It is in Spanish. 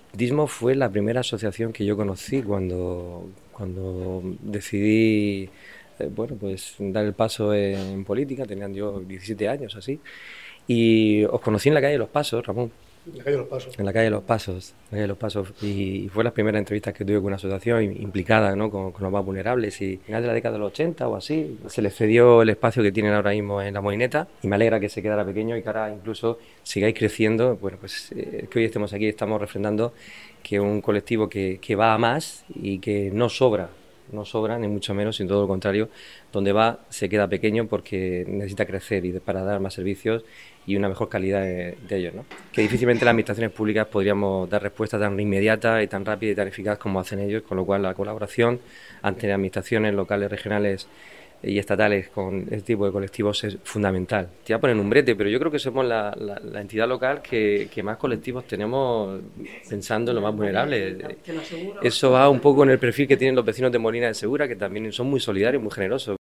Dismo fue la primera asociación que yo conocí cuando decidí pues dar el paso en política, tenían yo 17 años así, y os conocí en la calle Los Pasos, Ramón, La calle de los Pasos. en la calle Los Pasos, la calle Los Pasos, y fue las primeras entrevistas que tuve con una asociación implicada, ¿no? con los más vulnerables, y al final de la década de los 80 o así, se les cedió el espacio que tienen ahora mismo en la Molineta, y me alegra que se quedara pequeño y que ahora incluso sigáis creciendo. Bueno, pues que hoy estemos aquí, estamos refrendando que un colectivo que va a más y que no sobra, ni mucho menos, sino todo lo contrario, donde va se queda pequeño porque necesita crecer y para dar más servicios y una mejor calidad de ellos, ¿no? Que difícilmente las administraciones públicas podríamos dar respuesta tan inmediata y tan rápida y tan eficaz como hacen ellos, con lo cual la colaboración ante administraciones locales, regionales y estatales con este tipo de colectivos es fundamental. Te voy a poner un brete, pero yo creo que somos la entidad local que más colectivos tenemos pensando en lo más vulnerable. Eso va un poco en el perfil que tienen los vecinos de Molina de Segura, que también son muy solidarios, muy generosos.